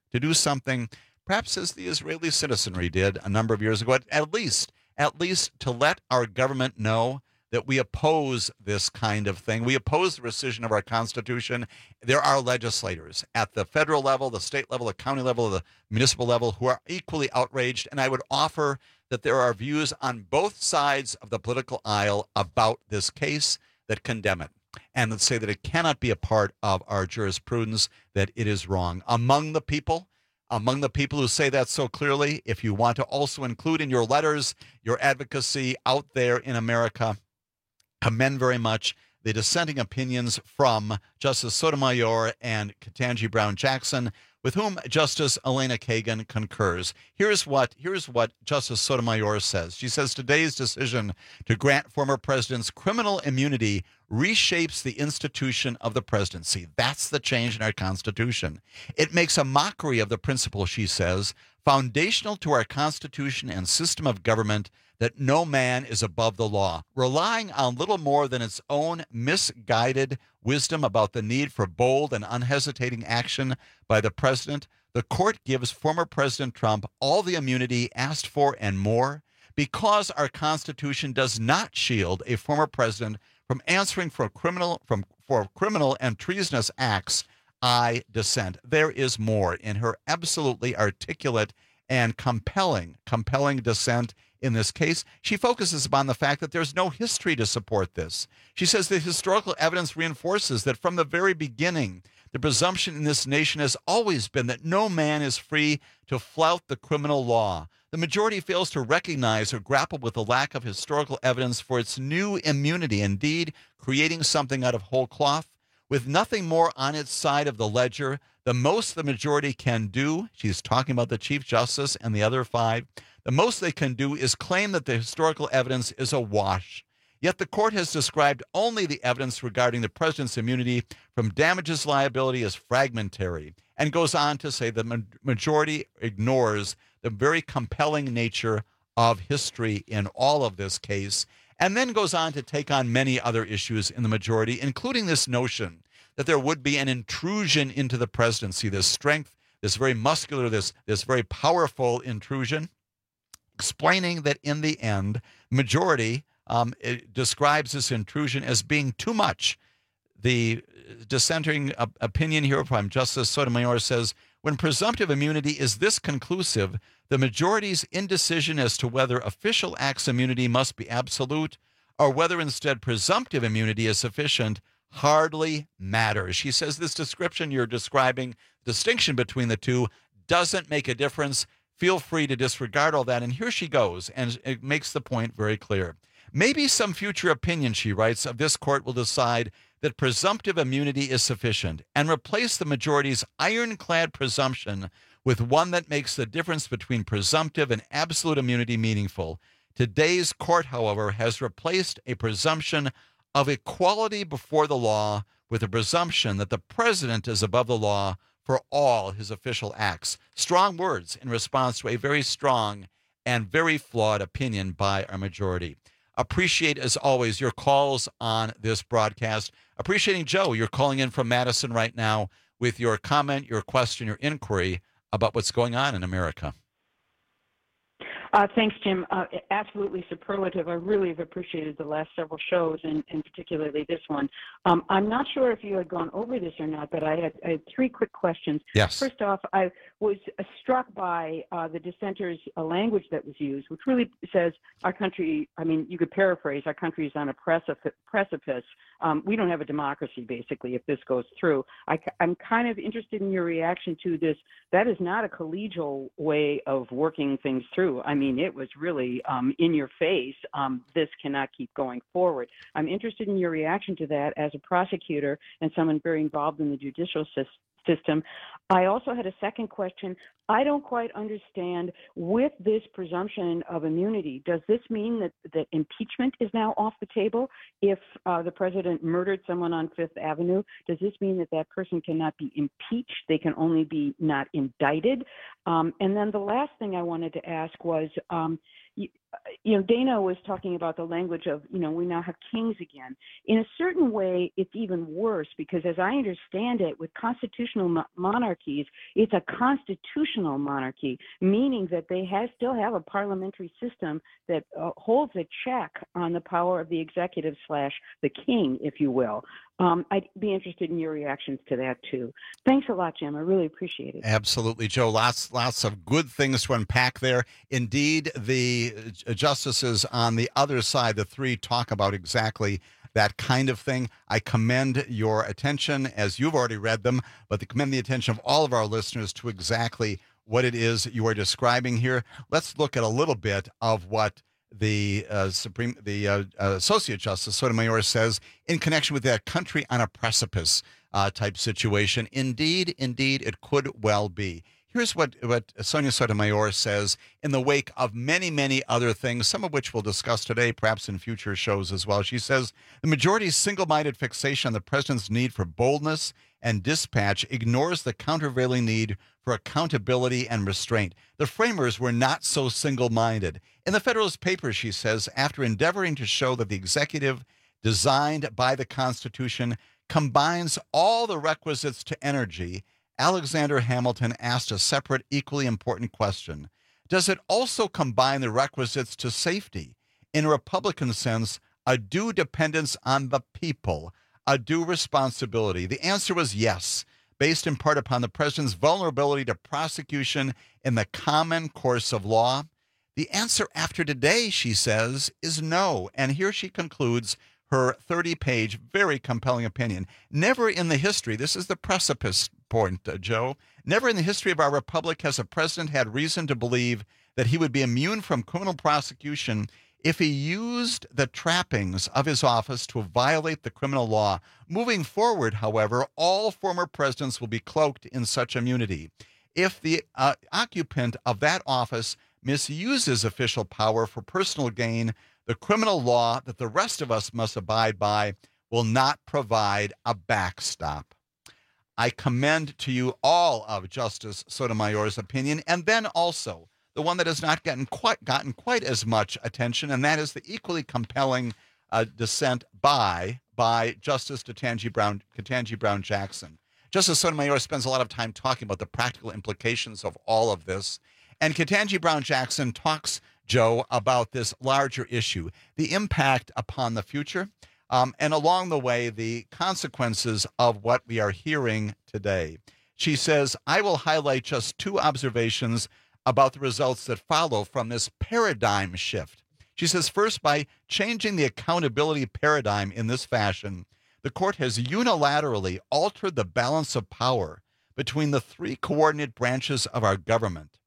perhaps as the Israeli citizenry did a number of years ago, at least to let our government know that we oppose this kind of thing. We oppose the rescission of our Constitution. There are legislators at the federal level, the state level, the county level, the municipal level who are equally outraged. And I would offer that there are views on both sides of the political aisle about this case that condemn it and that say that it cannot be a part of our jurisprudence, that it is wrong. Among the people who say that so clearly, if you want to also include in your letters your advocacy out there in America, commend very much the dissenting opinions from Justice Sotomayor and Ketanji Brown Jackson, with whom Justice Elena Kagan concurs. Here's what Justice Sotomayor says. She says, today's decision to grant former presidents criminal immunity reshapes the institution of the presidency. That's the change in our Constitution. It makes a mockery of the principle, she says, foundational to our Constitution and system of government, that no man is above the law. Relying on little more than its own misguided wisdom about the need for bold and unhesitating action by the president, the court gives former President Trump all the immunity asked for and more. Because our Constitution does not shield a former president from answering for criminal and treasonous acts, I dissent. There is more in her absolutely articulate and compelling dissent. In this case, she focuses upon the fact that there's no history to support this. She says the historical evidence reinforces that from the very beginning, the presumption in this nation has always been that no man is free to flout the criminal law. The majority fails to recognize or grapple with the lack of historical evidence for its new immunity, indeed creating something out of whole cloth. With nothing more on its side of the ledger, the most the majority can do, she's talking about the Chief Justice and the other five, the most they can do is claim that the historical evidence is a wash. Yet the court has described only the evidence regarding the president's immunity from damages liability as fragmentary, and goes on to say the majority ignores the very compelling nature of history in all of this case, and then goes on to take on many other issues in the majority, including this notion that there would be an intrusion into the presidency, this strength, this very muscular, this very powerful intrusion, explaining that in the end, majority it describes this intrusion as being too much. The dissenting opinion here from Justice Sotomayor says, when presumptive immunity is this conclusive, the majority's indecision as to whether official acts immunity must be absolute or whether instead presumptive immunity is sufficient hardly matters. She says this description you're describing, distinction between the two, doesn't make a difference. Feel free to disregard all that. And here she goes, and it makes the point very clear. Maybe some future opinion, she writes, of this court will decide that presumptive immunity is sufficient and replace the majority's ironclad presumption with one that makes the difference between presumptive and absolute immunity meaningful. Today's court, however, has replaced a presumption of equality before the law with a presumption that the president is above the law for all his official acts. Strong words in response to a very strong and very flawed opinion by our majority. Appreciate, as always, your calls on this broadcast. Appreciating, Joe, you're calling in from Madison right now with your comment, your question, your inquiry about what's going on in America. Thanks, Jim. Absolutely superlative. I really have appreciated the last several shows, and particularly this one. I'm not sure if you had gone over this or not, but I had three quick questions. Yes. First off, I was struck by the dissenters' language that was used, which really says our country, I mean, you could paraphrase, our country is on a precipice. We don't have a democracy, basically, if this goes through. I'm kind of interested in your reaction to this. That is not a collegial way of working things through. I mean, it was really in your face. This cannot keep going forward. I'm interested in your reaction to that as a prosecutor and someone very involved in the judicial system. I also had a second question. I don't quite understand, with this presumption of immunity, does this mean that impeachment is now off the table? If the president murdered someone on Fifth Avenue, does this mean that person cannot be impeached? They can only be not indicted? And then the last thing I wanted to ask was, Dana was talking about the language of, we now have kings again. In a certain way, it's even worse because, as I understand it, with constitutional monarchies, it's a constitutional monarchy, meaning that they still have a parliamentary system that holds a check on the power of the executive / the king, if you will. I'd be interested in your reactions to that, too. Thanks a lot, Jim. I really appreciate it. Absolutely, Joe. Lots of good things to unpack there. Indeed, the justices on the other side, the three, talk about exactly that kind of thing. I commend your attention, as you've already read them, but I commend the attention of all of our listeners to exactly what it is you are describing here. Let's look at a little bit of what the Associate Justice Sotomayor says in connection with that country on a precipice type situation. Indeed, it could well be. Here's what Sonia Sotomayor says in the wake of many, many other things, some of which we'll discuss today, perhaps in future shows as well. She says, the majority's single-minded fixation on the president's need for boldness and dispatch ignores the countervailing need for accountability and restraint. The framers were not so single-minded. In the Federalist Papers, she says, after endeavoring to show that the executive, designed by the Constitution, combines all the requisites to energy, Alexander Hamilton asked a separate, equally important question. Does it also combine the requisites to safety? In a Republican sense, a due dependence on the people, a due responsibility? The answer was yes, based in part upon the president's vulnerability to prosecution in the common course of law. The answer after today, she says, is no. And here she concludes her 30-page, very compelling opinion. Never in the history, this is the precipice point, Joe, never in the history of our republic has a president had reason to believe that he would be immune from criminal prosecution if he used the trappings of his office to violate the criminal law. Moving forward, however, all former presidents will be cloaked in such immunity. If the occupant of that office misuses official power for personal gain, the criminal law that the rest of us must abide by will not provide a backstop. I commend to you all of Justice Sotomayor's opinion, and then also the one that has not gotten quite as much attention, and that is the equally compelling dissent by Justice Ketanji Brown Jackson. Justice Sotomayor spends a lot of time talking about the practical implications of all of this, and Ketanji Brown Jackson talks, Joe, about this larger issue, the impact upon the future, and along the way, the consequences of what we are hearing today. She says, I will highlight just two observations about the results that follow from this paradigm shift. She says, first, by changing the accountability paradigm in this fashion, the court has unilaterally altered the balance of power between the three coordinate branches of our government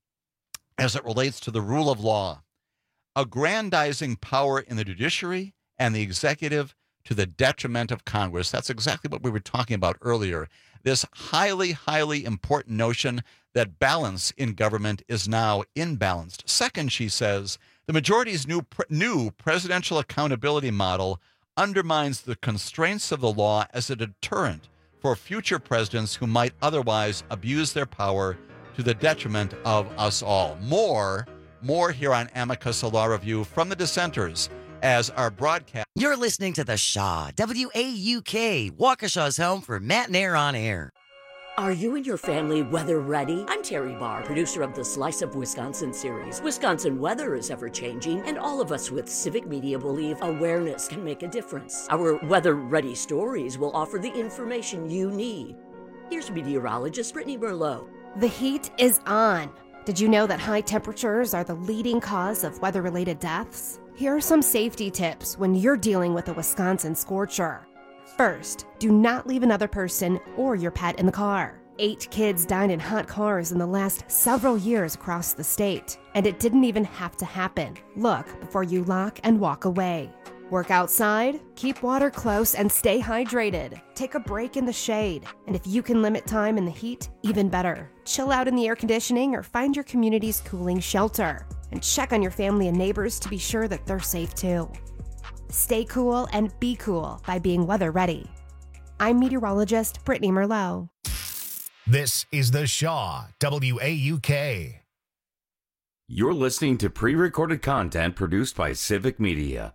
as it relates to the rule of law, aggrandizing power in the judiciary and the executive to the detriment of Congress. That's exactly what we were talking about earlier. This highly, highly important notion that balance in government is now imbalanced. Second, she says, the majority's new presidential accountability model undermines the constraints of the law as a deterrent for future presidents who might otherwise abuse their power to the detriment of us all. More here on Amicus, a law review from the dissenters as our broadcast. You're listening to The Shaw, WAUK, Waukesha's home for Matt and Air on Air. Are you and your family weather ready? I'm Terry Barr, producer of the Slice of Wisconsin series. Wisconsin weather is ever-changing, and all of us with Civic Media believe awareness can make a difference. Our weather-ready stories will offer the information you need. Here's meteorologist Brittany Merlot. The heat is on. Did you know that high temperatures are the leading cause of weather-related deaths? Here are some safety tips when you're dealing with a Wisconsin scorcher. First, do not leave another person or your pet in the car. 8 kids died in hot cars in the last several years across the state, and it didn't even have to happen. Look before you lock and walk away. Work outside, keep water close, and stay hydrated. Take a break in the shade, and if you can limit time in the heat, even better. Chill out in the air conditioning or find your community's cooling shelter, and check on your family and neighbors to be sure that they're safe too. Stay cool and be cool by being weather ready. I'm meteorologist Brittany Merlot. This is The Shaw, WAUK. You're listening to pre-recorded content produced by Civic Media.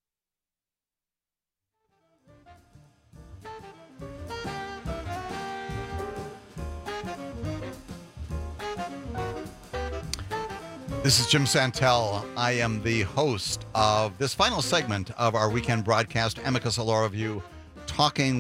This is Jim Santel. I am the host of this final segment of our weekend broadcast, Amicus Law Review, talking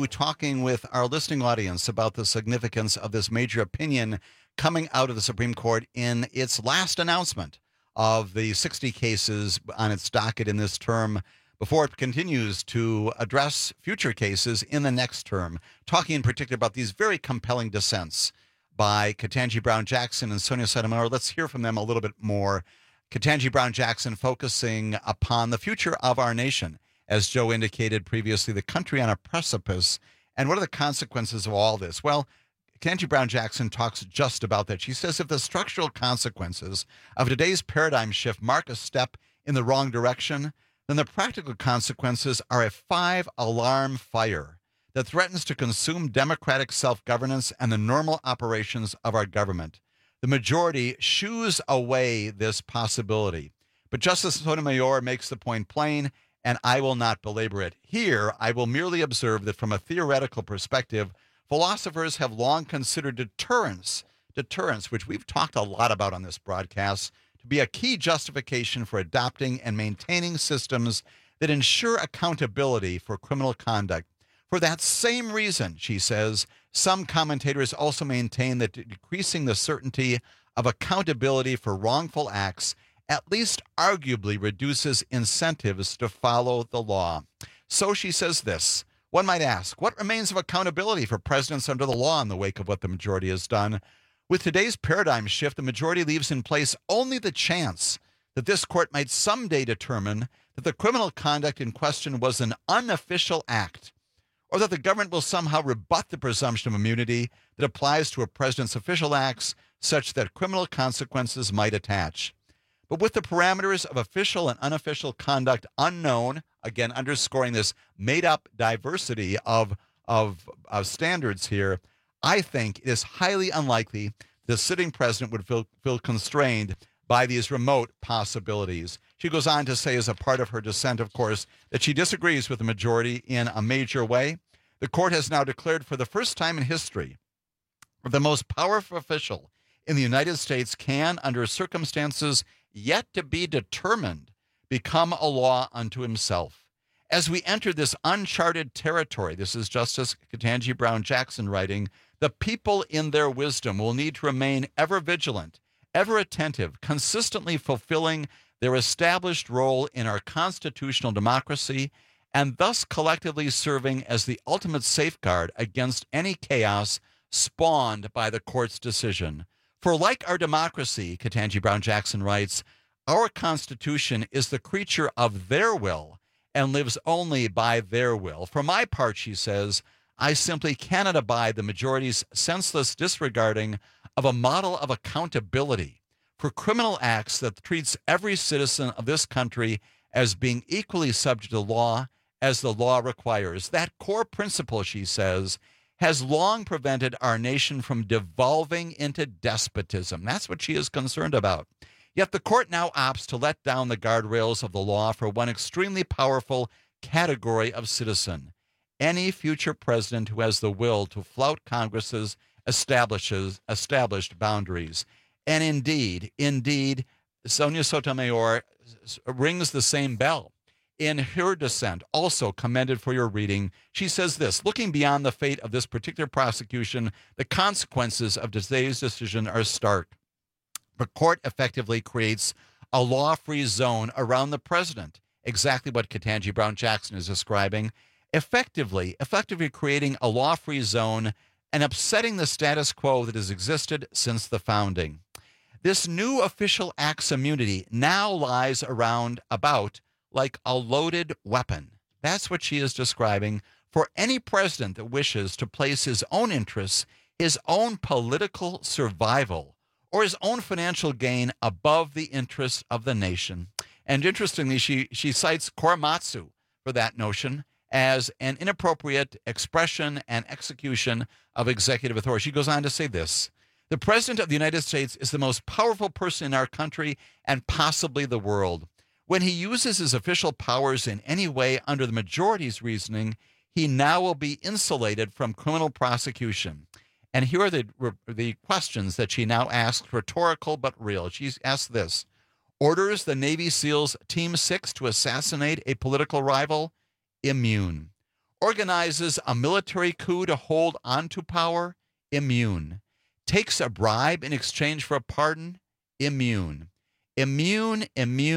with our listening audience about the significance of this major opinion coming out of the Supreme Court in its last announcement of the 60 cases on its docket in this term before it continues to address future cases in the next term, talking in particular about these very compelling dissents by Ketanji Brown Jackson and Sonia Sotomayor. Let's hear from them a little bit more. Ketanji Brown Jackson focusing upon the future of our nation. As Joe indicated previously, the country on a precipice. And what are the consequences of all this? Well, Ketanji Brown Jackson talks just about that. She says if the structural consequences of today's paradigm shift mark a step in the wrong direction, then the practical consequences are a 5-alarm fire that threatens to consume democratic self-governance and the normal operations of our government. The majority shoos away this possibility. But Justice Sotomayor makes the point plain, and I will not belabor it. Here, I will merely observe that from a theoretical perspective, philosophers have long considered deterrence, which we've talked a lot about on this broadcast, to be a key justification for adopting and maintaining systems that ensure accountability for criminal conduct. For that same reason, she says, some commentators also maintain that decreasing the certainty of accountability for wrongful acts at least arguably reduces incentives to follow the law. So she says this. One might ask, what remains of accountability for presidents under the law in the wake of what the majority has done? With today's paradigm shift, the majority leaves in place only the chance that this court might someday determine that the criminal conduct in question was an unofficial act, or that the government will somehow rebut the presumption of immunity that applies to a president's official acts such that criminal consequences might attach. But with the parameters of official and unofficial conduct unknown, again underscoring this made-up diversity of standards here, I think it is highly unlikely the sitting president would feel constrained by these remote possibilities. She goes on to say, as a part of her dissent, of course, that she disagrees with the majority in a major way. The court has now declared for the first time in history the most powerful official in the United States can, under circumstances yet to be determined, become a law unto himself. As we enter this uncharted territory, this is Justice Ketanji Brown Jackson writing, the people in their wisdom will need to remain ever vigilant, ever attentive, consistently fulfilling their established role in our constitutional democracy, and thus collectively serving as the ultimate safeguard against any chaos spawned by the court's decision. For like our democracy, Ketanji Brown Jackson writes, our Constitution is the creature of their will and lives only by their will. For my part, she says, I simply cannot abide the majority's senseless disregarding of a model of accountability for criminal acts that treats every citizen of this country as being equally subject to law as the law requires. That core principle, she says, has long prevented our nation from devolving into despotism. That's what she is concerned about. Yet the court now opts to let down the guardrails of the law for one extremely powerful category of citizen: any future president who has the will to flout Congress's established boundaries. And indeed, Sonia Sotomayor rings the same bell. In her dissent, also commended for your reading, she says this: looking beyond the fate of this particular prosecution, the consequences of today's decision are stark. The court effectively creates a law-free zone around the president, exactly what Ketanji Brown Jackson is describing, effectively creating a law-free zone and upsetting the status quo that has existed since the founding. This new official act's immunity now lies about like a loaded weapon. That's what she is describing for any president that wishes to place his own interests, his own political survival, or his own financial gain above the interests of the nation. And interestingly, she cites Korematsu for that notion as an inappropriate expression and execution of executive authority. She goes on to say this: the President of the United States is the most powerful person in our country and possibly the world. When he uses his official powers in any way under the majority's reasoning, he now will be insulated from criminal prosecution. And here are the questions that she now asks, rhetorical but real. She asks this: orders the Navy SEALs Team 6 to assassinate a political rival? Immune. Organizes a military coup to hold on to power? Immune. Takes a bribe in exchange for a pardon? Immune. Immune.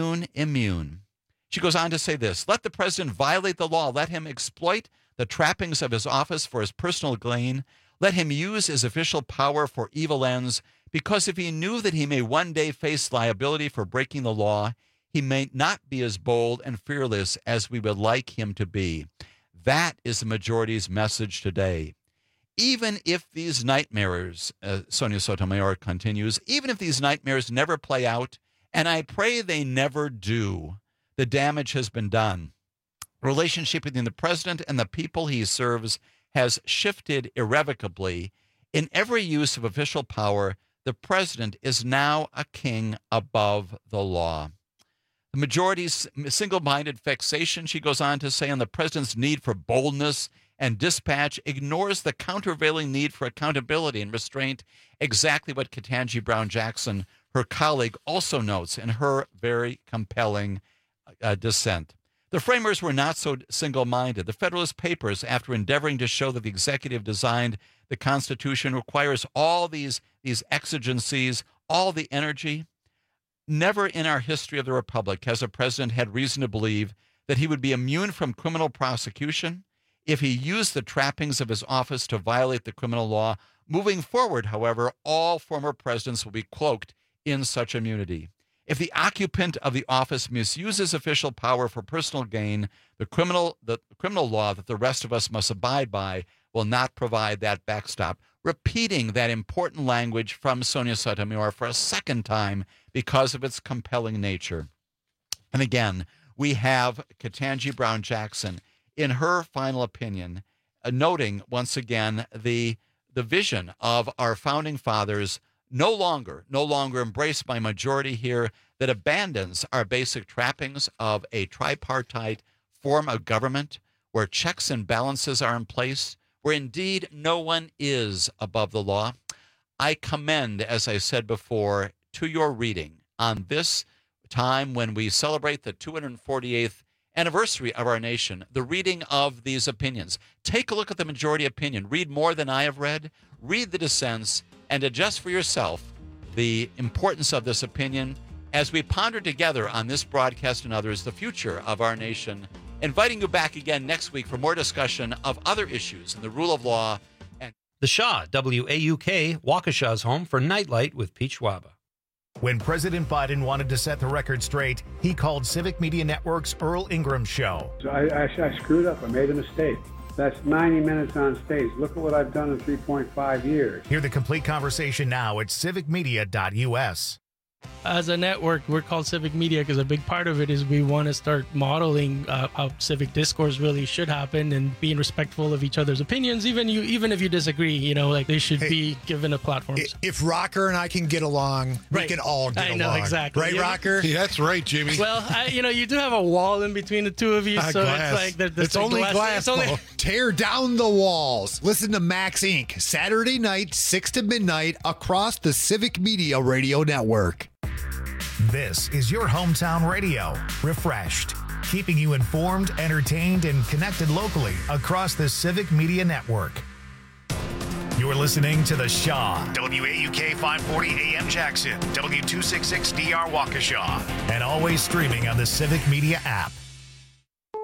She goes on to say this: let the president violate the law. Let him exploit the trappings of his office for his personal gain. Let him use his official power for evil ends, because if he knew that he may one day face liability for breaking the law, he may not be as bold and fearless as we would like him to be. That is the majority's message today. Even if these nightmares, Sonia Sotomayor continues, even if these nightmares never play out, and I pray they never do, the damage has been done. The relationship between the president and the people he serves has shifted irrevocably. In every use of official power, the president is now a king above the law. The majority's single-minded fixation, she goes on to say, on the president's need for boldness and dispatch ignores the countervailing need for accountability and restraint, exactly what Ketanji Brown Jackson, her colleague, also notes in her very compelling dissent. The framers were not so single-minded. The Federalist Papers, after endeavoring to show that the executive designed the Constitution, requires all these exigencies, all the energy. Never in our history of the Republic has a president had reason to believe that he would be immune from criminal prosecution if he used the trappings of his office to violate the criminal law. Moving forward, however, all former presidents will be cloaked in such immunity. If the occupant of the office misuses official power for personal gain, the criminal law that the rest of us must abide by will not provide that backstop. Repeating that important language from Sonia Sotomayor for a second time because of its compelling nature. And again, we have Ketanji Brown Jackson in her final opinion, noting once again the vision of our founding fathers, no longer embraced by majority here, that abandons our basic trappings of a tripartite form of government where checks and balances are in place, where indeed no one is above the law. I commend, as I said before, to your reading on this time when we celebrate the 248th anniversary of our nation, the reading of these opinions. Take a look at the majority opinion. Read more than I have read. Read the dissents and adjust for yourself the importance of this opinion as we ponder together on this broadcast and others the future of our nation. Inviting you back again next week for more discussion of other issues in the rule of law. And The Shaw, WAUK, Waukesha's home for Nightlight with Pete Schwaba. When President Biden wanted to set the record straight, he called Civic Media Network's Earl Ingram Show. I screwed up. I made a mistake. That's 90 minutes on stage. Look at what I've done in 3.5 years. Hear the complete conversation now at civicmedia.us. As a network, we're called Civic Media because a big part of it is we want to start modeling how civic discourse really should happen and being respectful of each other's opinions, even if you disagree. They should be given a platform. If Rocker and I can get along, we can all get along. I know, exactly. Right, Rocker? Yeah, that's right, Jimmy. Well, you do have a wall in between the two of you, so glass. it's like it's only glass. Tear down the walls. Listen to Max Inc. Saturday night, 6 to midnight, across the Civic Media Radio Network. This is your hometown radio, refreshed, keeping you informed, entertained, and connected locally across the Civic Media Network. You're listening to The Shaw, WAUK 540 AM Jackson, W266DR Waukesha, and always streaming on the Civic Media app.